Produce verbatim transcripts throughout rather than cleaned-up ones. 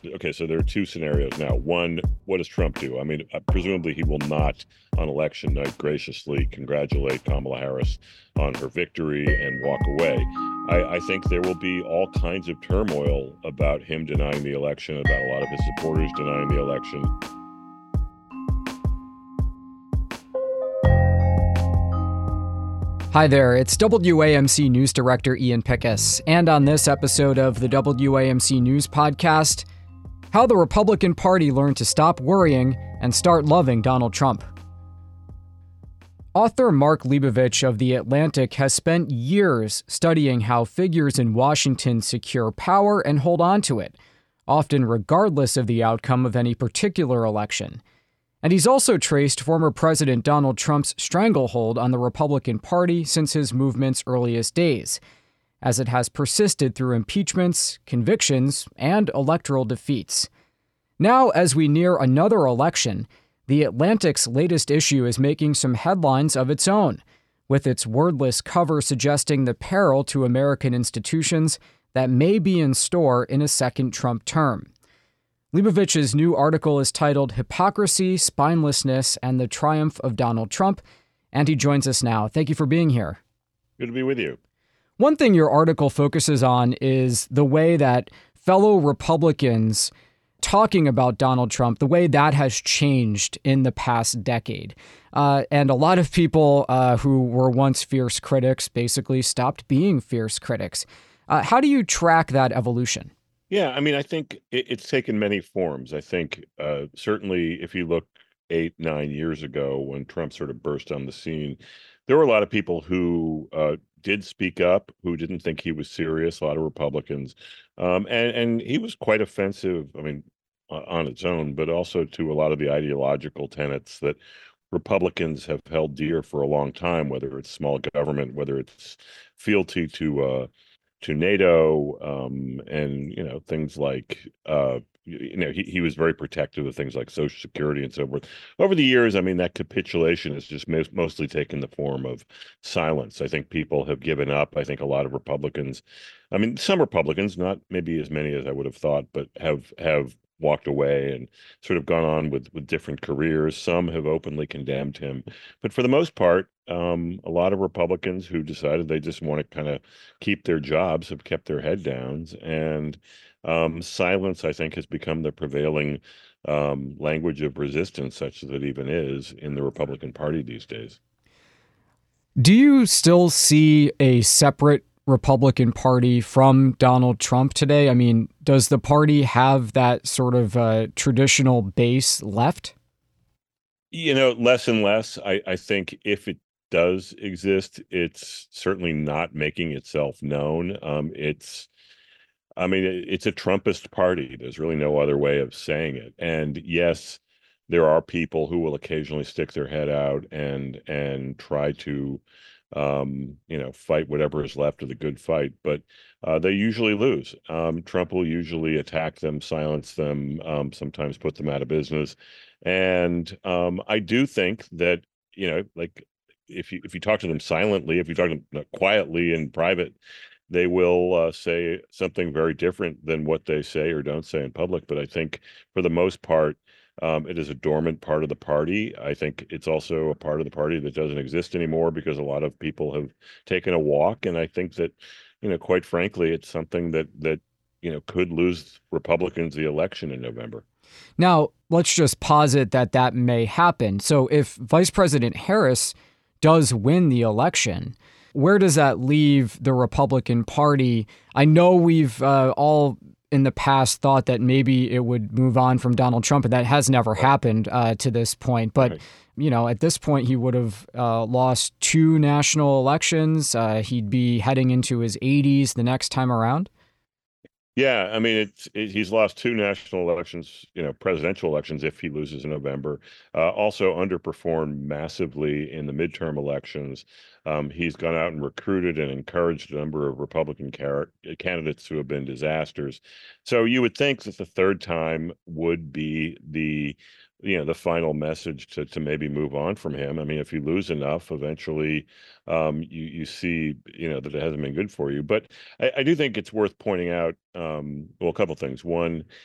Okay, so there are two scenarios now. One, what does Trump do? I mean, uh, presumably he will not on election night graciously congratulate Kamala Harris on her victory and walk away. I, I think there will be all kinds of turmoil about him denying the election, about a lot of his supporters denying the election. Hi there, it's W A M C News Director Ian Pickus, and on this episode of the W A M C News Podcast, how the Republican Party learned to stop worrying and start loving Donald Trump. Author Mark Leibovich of The Atlantic has spent years studying how figures in Washington secure power and hold on to it, often regardless of the outcome of any particular election. And he's also traced former President Donald Trump's stranglehold on the Republican Party since his movement's earliest days, as it has persisted through impeachments, convictions, and electoral defeats. Now, as we near another election, The Atlantic's latest issue is making some headlines of its own, with its wordless cover suggesting the peril to American institutions that may be in store in a second Trump term. Leibovich's new article is titled Hypocrisy, Spinelessness, and the Triumph of Donald Trump, and he joins us now. Thank you for being here. Good to be with you. One thing your article focuses on is the way that fellow Republicans talking about Donald Trump, the way that has changed in the past decade. Uh, and a lot of people uh, who were once fierce critics basically stopped being fierce critics. Uh, how do you track that evolution? Yeah, I mean, I think it, it's taken many forms. I think uh, certainly if you look eight, nine years ago when Trump sort of burst on the scene, there were a lot of people who uh, did speak up, who didn't think he was serious, a lot of Republicans. Um, and, and he was quite offensive, I mean, uh, on its own, but also to a lot of the ideological tenets that Republicans have held dear for a long time, whether it's small government, whether it's fealty to uh, to NATO, um, and you know things like uh, you know he, he was very protective of things like Social Security and so forth. Over the years, I mean that capitulation has just most, mostly taken the form of silence. I think people have given up. I think a lot of Republicans, I mean some Republicans, not maybe as many as I would have thought, but have have walked away and sort of gone on with with different careers. Some have openly condemned him, but for the most part, um, a lot of Republicans who decided they just want to kind of keep their jobs have kept their head downs, and um, silence, I think, has become the prevailing um, language of resistance, such as it even is in the Republican Party these days. Do you still see a separate Republican Party from Donald Trump today? I mean, does the party have that sort of uh, traditional base left? You know, less and less. I, I think if it does exist, it's certainly not making itself known. Um, it's, I mean, it, it's a Trumpist party. There's really no other way of saying it. And yes, there are people who will occasionally stick their head out and and try to um, you know, fight whatever is left of the good fight, but uh, they usually lose. Um, Trump will usually attack them, silence them, um, sometimes put them out of business. And um, I do think that, you know, like if you if you talk to them silently, if you talk to them quietly in private, they will uh, say something very different than what they say or don't say in public. But I think for the most part, um, it is a dormant part of the party. I think it's also a part of the party that doesn't exist anymore because a lot of people have taken a walk. And I think that, you know, quite frankly, it's something that that, you know, could lose Republicans the election in November. Now, let's just posit that that may happen. So if Vice President Harris does win the election, where does that leave the Republican Party? I know we've uh, all in the past thought that maybe it would move on from Donald Trump, and that has never happened uh, to this point. But, right. you know, at this point, he would have uh, lost two national elections. Uh, he'd be heading into his eighties the next time around. Yeah, I mean, it's it, he's lost two national elections, you know, presidential elections if he loses in November. Uh, also underperformed massively in the midterm elections. Um, he's gone out and recruited and encouraged a number of Republican car- candidates who have been disasters. So you would think that the third time would be the you know, the final message to to maybe move on from him. I mean, if you lose enough, eventually, um, you you see, you know, that it hasn't been good for you. But I, I do think it's worth pointing out, um, well, a couple things. One,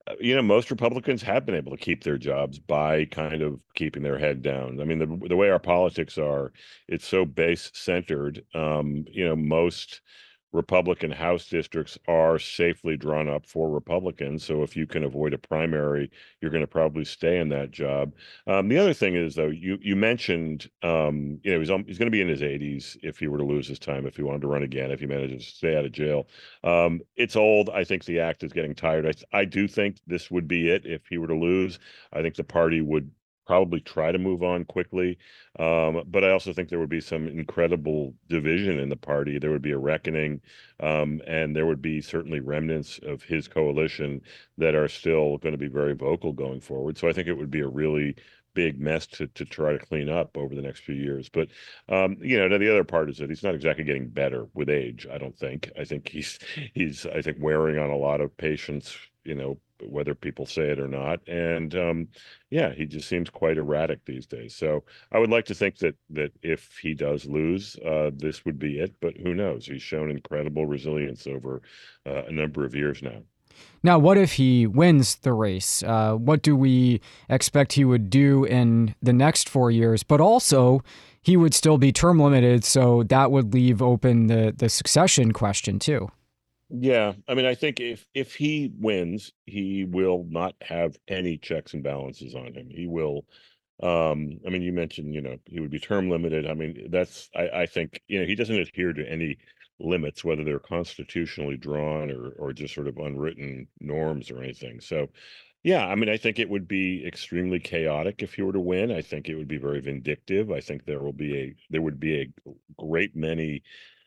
you know, most Republicans have been able to keep their jobs by kind of keeping their head down. I mean, the the way our politics are, it's so base centered. Um, you know, most Republican House districts are safely drawn up for Republicans. So if you can avoid a primary, you're going to probably stay in that job. Um, the other thing is, though, you you mentioned, um, you know, he's he's going to be in his eighties if he were to lose his time, if he wanted to run again, if he manages to stay out of jail. Um, it's old. I think the act is getting tired. I I do think this would be it if he were to lose. I think the party would probably try to move on quickly. Um, but I also think there would be some incredible division in the party. There would be a reckoning, um, and there would be certainly remnants of his coalition that are still going to be very vocal going forward. So I think it would be a really big mess to to try to clean up over the next few years. But um, you know, the other part is that he's not exactly getting better with age, I don't think. I think he's he's I think wearing on a lot of patience, you know, whether people say it or not. And um, yeah, he just seems quite erratic these days. So I would like to think that that if he does lose, uh, this would be it. But who knows? He's shown incredible resilience over uh, a number of years now. Now, what if he wins the race? Uh, what do we expect he would do in the next four years? But also, he would still be term limited, so that would leave open the the succession question too. Yeah, I mean, I think if if he wins, he will not have any checks and balances on him. He will, um, I mean, you mentioned, you know, he would be term limited. I mean, that's I, I think, you know, he doesn't adhere to any limits, whether they're constitutionally drawn or or just sort of unwritten norms or anything. So, yeah, I mean, I think it would be extremely chaotic if he were to win. I think it would be very vindictive. I think there will be a there would be a great many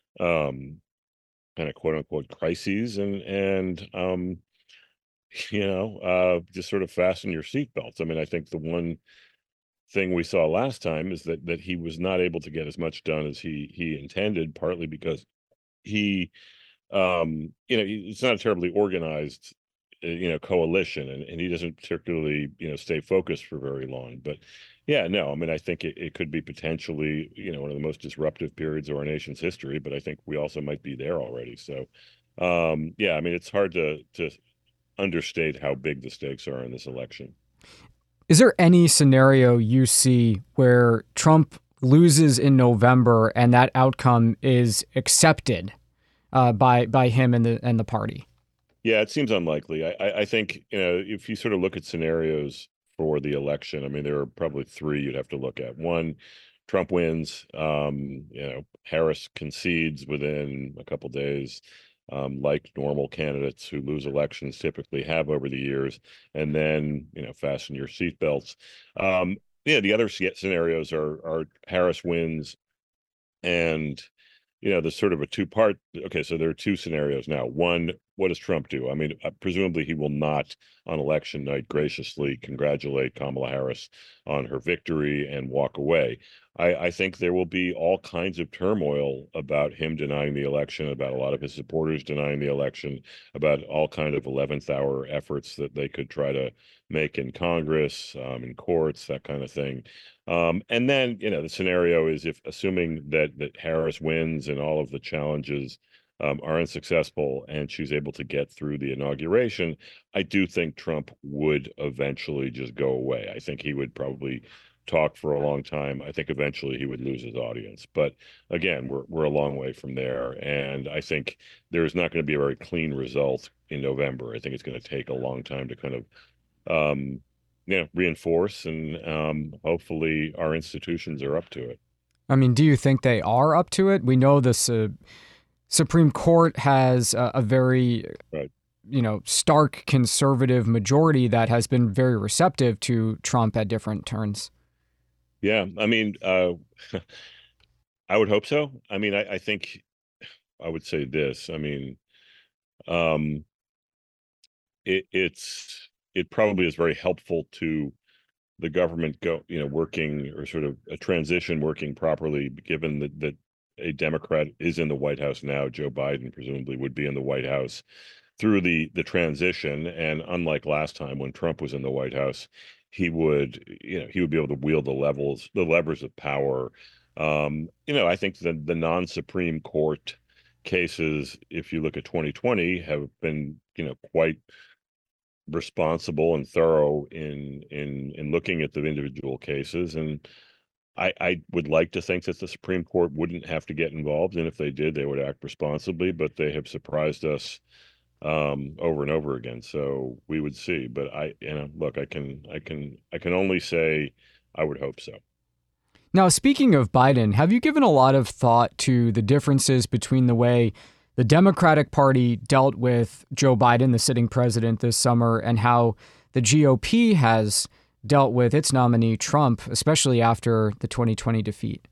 um kind of quote unquote crises and and um you know uh just sort of fasten your seatbelts. I mean, I think the one thing we saw last time is that that he was not able to get as much done as he he intended, partly because he um you know he- it's not a terribly organized uh, you know coalition, and, and he doesn't particularly you know stay focused for very long. But yeah, no, I mean, I think it, it could be potentially you know one of the most disruptive periods of our nation's history, but I think we also might be there already. So um yeah, I mean, it's hard to to understate how big the stakes are in this election. Is there any scenario you see where Trump loses in November and that outcome is accepted uh, by by him and the and the party? Yeah, it seems unlikely. I, I, I think, you know, if you sort of look at scenarios for the election, I mean, there are probably three you'd have to look at. One, Trump wins. Um, you know, Harris concedes within a couple days, um, like normal candidates who lose elections typically have over the years. And then, you know, fasten your seatbelts. Um, yeah, the other sce- scenarios are are Harris wins and you know, there's sort of a two part. Okay, so there are two scenarios now. One, what does Trump do? I mean, uh, presumably he will not on election night graciously congratulate Kamala Harris on her victory and walk away. I, I think there will be all kinds of turmoil about him denying the election, about a lot of his supporters denying the election, about all kind of eleventh hour efforts that they could try to make in Congress, um, in courts, that kind of thing. Um, and then, you know, the scenario is if assuming that that Harris wins and all of the challenges um, are unsuccessful and she's able to get through the inauguration, I do think Trump would eventually just go away. I think he would probably talk for a long time. I think eventually he would lose his audience. But again, we're we're a long way from there. And I think there's not going to be a very clean result in November. I think it's going to take a long time to kind of um, you know, reinforce, and um, hopefully our institutions are up to it. I mean, do you think they are up to it? We know this uh, Supreme Court has a, a very, Right. you know, stark conservative majority that has been very receptive to Trump at different turns. Yeah. I mean, uh, I would hope so. I mean, I, I think I would say this. I mean, um, it, it's it probably is very helpful to the government go, you know, working or sort of a transition working properly, given that that a Democrat is in the White House now. Joe Biden presumably would be in the White House through the the transition. And unlike last time when Trump was in the White House, he would, you know, he would be able to wield the levels, the levers of power. Um, you know, I think the the non-Supreme Court cases, if you look at twenty twenty, have been, you know, quite responsible and thorough in in in looking at the individual cases. And I, I would like to think that the Supreme Court wouldn't have to get involved, and if they did, they would act responsibly. But they have surprised us um, over and over again. So we would see. But I, you know, look, I can, I can, I can only say I would hope so. Now, speaking of Biden, have you given a lot of thought to the differences between the way the Democratic Party dealt with Joe Biden, the sitting president, this summer, and how the G O P has dealt with its nominee, Trump, especially after the twenty twenty defeat?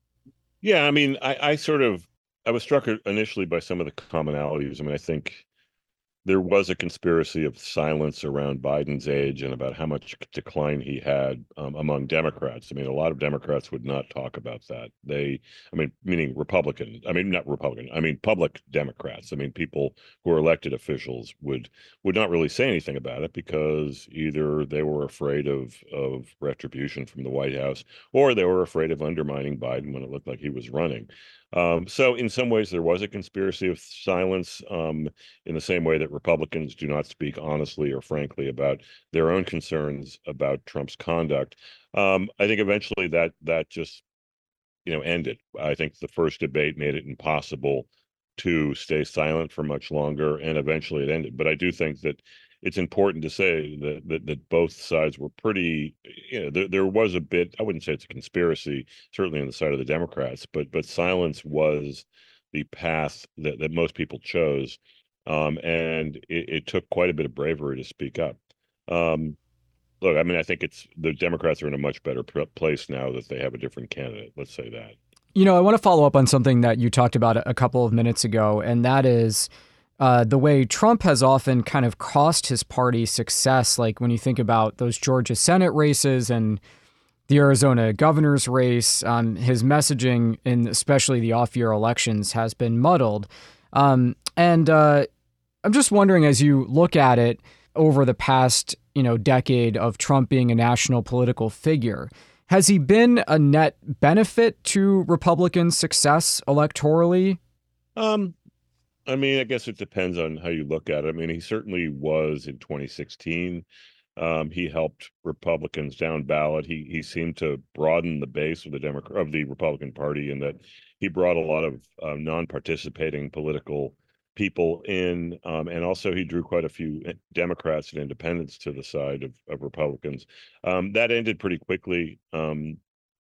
Yeah, I mean, I, I sort of, I was struck initially by some of the commonalities. I mean, I think there was a conspiracy of silence around Biden's age and about how much decline he had um, among Democrats. I mean, a lot of Democrats would not talk about that. They, I mean, meaning Republican, I mean, not Republican, I mean, public Democrats. I mean, people who are elected officials would would not really say anything about it because either they were afraid of of retribution from the White House or they were afraid of undermining Biden when it looked like he was running. Um, so in some ways, there was a conspiracy of silence. Um, in the same way that Republicans do not speak honestly or frankly about their own concerns about Trump's conduct. Um, I think eventually that that just you know ended. I think the first debate made it impossible to stay silent for much longer, and eventually it ended. But I do think that it's important to say that that, that both sides were pretty. You know, there, there was a bit. I wouldn't say it's a conspiracy, certainly on the side of the Democrats, but but silence was the path that that most people chose, um, and it, it took quite a bit of bravery to speak up. Um, Look, I mean, I think it's the Democrats are in a much better pr- place now that they have a different candidate. Let's say that. You know, I want to follow up on something that you talked about a couple of minutes ago, and that is uh, the way Trump has often kind of cost his party success. Like when you think about those Georgia Senate races and the Arizona governor's race, um, his messaging in especially the off-year elections has been muddled. Um, and uh, I'm just wondering, as you look at it over the past, you know, decade of Trump being a national political figure, has he been a net benefit to Republican success electorally? Um, I mean, I guess it depends on how you look at it. I mean, he certainly was in twenty sixteen. Um, he helped Republicans down ballot. He he seemed to broaden the base of the Democrat of the Republican Party in that he brought a lot of uh, non-participating political people in, um, and also he drew quite a few Democrats and independents to the side of, of Republicans. Um, that ended pretty quickly. Um,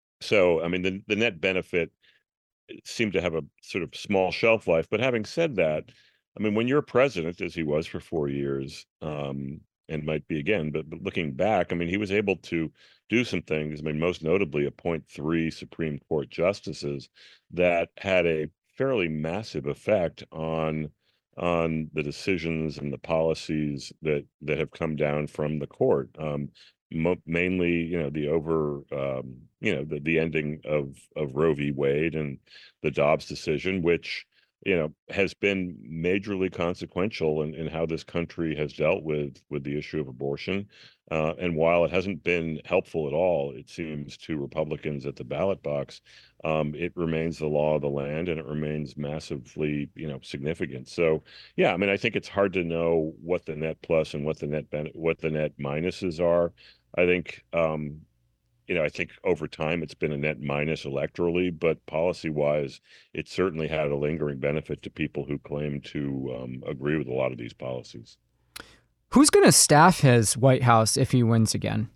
so, I mean, the the net benefit seemed to have a sort of small shelf life. But having said that, I mean, when you're president, as he was for four years, um, and might be again, but, but looking back, I mean, he was able to do some things. I mean, most notably, appoint three Supreme Court justices that had a fairly massive effect on on the decisions and the policies that that have come down from the court. Um, mo- mainly, you know, the over, um, you know, the, the ending of of Roe v. Wade and the Dobbs decision, which you know has been majorly consequential in, in how this country has dealt with with the issue of abortion. Uh, and while it hasn't been helpful at all, it seems to Republicans at the ballot box, um, it remains the law of the land and it remains massively, you know, significant. So, yeah, I mean, I think it's hard to know what the net plus and what the net ben- what the net minuses are. I think um, you know, I think over time it's been a net minus electorally, but policy wise, it certainly had a lingering benefit to people who claim to um, agree with a lot of these policies. Who's going to staff his White House if he wins again?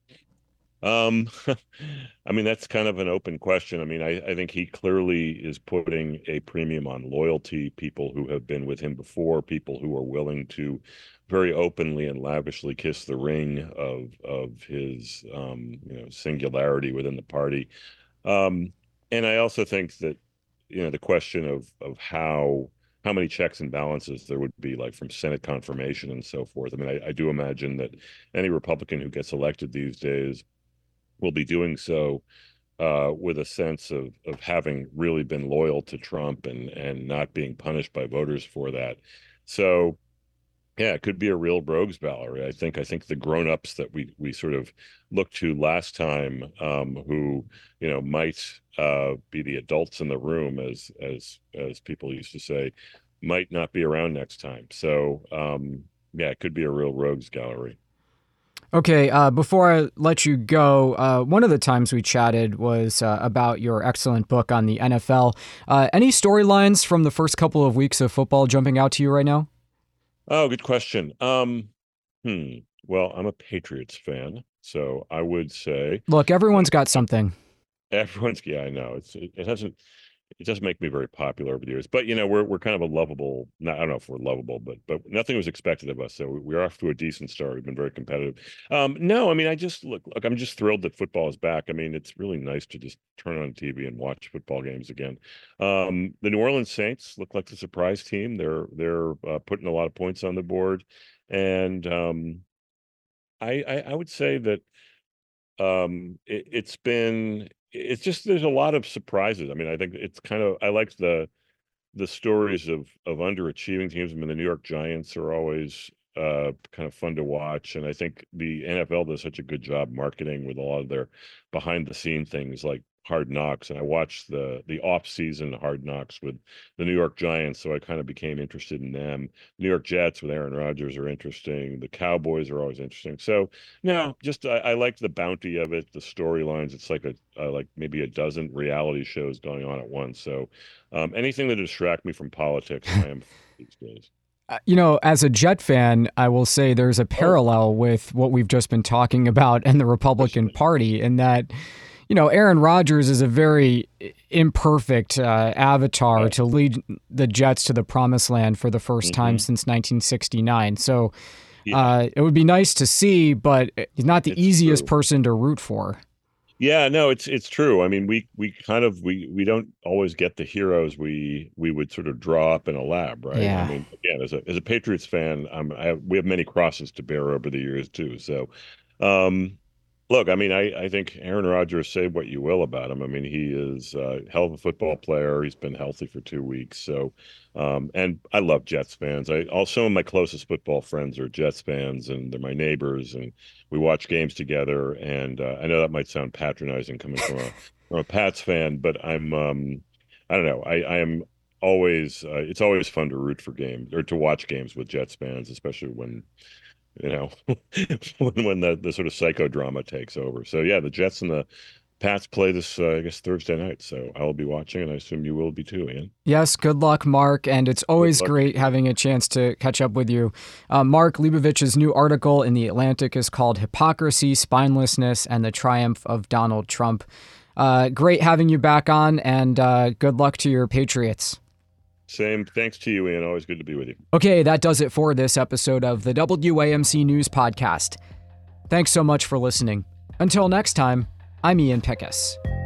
Um, I mean, that's kind of an open question. I mean, I, I think he clearly is putting a premium on loyalty, people who have been with him before, people who are willing to very openly and lavishly kiss the ring of of his um, you know, singularity within the party. Um, and I also think that, you know, the question of of how how many checks and balances there would be, like from Senate confirmation and so forth. I mean, I, I do imagine that any Republican who gets elected these days will be doing so uh, with a sense of of having really been loyal to Trump and and not being punished by voters for that. So yeah, it could be a real rogues gallery. I think I think the grown-ups that we we sort of looked to last time, um, who you know might uh, be the adults in the room, as as as people used to say, might not be around next time. So um, Yeah, it could be a real rogues gallery. Okay, uh, before I let you go, uh, one of the times we chatted was uh, about your excellent book on the N F L. Uh, any storylines from the first couple of weeks of football jumping out to you right now? Oh, good question. Um, hmm. Well, I'm a Patriots fan, so I would say Look, everyone's got something. everyone's. Yeah, I know it's it, it hasn't it doesn't make me very popular over the years, but you know we're we're kind of a lovable. Not, I don't know if we're lovable, but but nothing was expected of us, so we- we're off to a decent start. We've been very competitive. Um, no, I mean I just look look. I'm just thrilled that football is back. I mean it's really nice to just turn on T V and watch football games again. Um, the New Orleans Saints look like the surprise team. They're they're uh, putting a lot of points on the board, and um, I, I I would say that um it, it's been it's just there's a lot of surprises. I mean I think it's kind of I like the the stories of of underachieving teams. I mean, the New York Giants are always uh, kind of fun to watch, and I think the N F L does such a good job marketing with a lot of their behind the scene things like Hard Knocks. And I watched the the off season Hard Knocks with the New York Giants, so I kind of became interested in them. New York Jets with Aaron Rodgers are interesting. The Cowboys are always interesting. So no, just I, I like the bounty of it, the storylines. It's like a uh, like maybe a dozen reality shows going on at once. So um, anything to distract me from politics, I am these days. Uh, You know, as a Jet fan, I will say there's a Oh, parallel with what we've just been talking about and the Republican interesting. Party in that, you know, Aaron Rodgers is a very imperfect uh, avatar Yeah. to lead the Jets to the promised land for the first time Hmm. since nineteen sixty-nine. So Yeah, uh, it would be nice to see, but he's not the it's easiest true. person to root for. Yeah, no, it's it's true. I mean, we we kind of we we don't always get the heroes we we would sort of draw up in a lab, right? I Yeah. mean, again, as a as a Patriots fan, I'm I have, we have many crosses to bear over the years too. So, um, look, I mean, I I think Aaron Rodgers, say what you will about him. I mean, he is a hell of a football player. He's been healthy for two weeks. So, um, and I love Jets fans. I also some of my closest football friends are Jets fans, and they're my neighbors, and we watch games together. And uh, I know that might sound patronizing coming from a from a Pats fan, but I'm um, I don't know. I I am always uh, it's always fun to root for games or to watch games with Jets fans, especially when you know when when the the sort of psychodrama takes over. So yeah, the Jets and the Pats play this uh, I guess Thursday night, so I will be watching, and I assume you will be too, Ian. Yes, good luck, Mark. And it's Good always luck to great you. having a chance to catch up with you. Uh, Mark Leibovich's new article in The Atlantic is called Hypocrisy, Spinelessness, and the Triumph of Donald Trump. Uh, great having you back on, and uh, good luck to your Patriots. Same. Thanks to you, Ian. Always good to be with you. Okay, that does it for this episode of the W A M C News Podcast. Thanks so much for listening. Until next time, I'm Ian Pickus.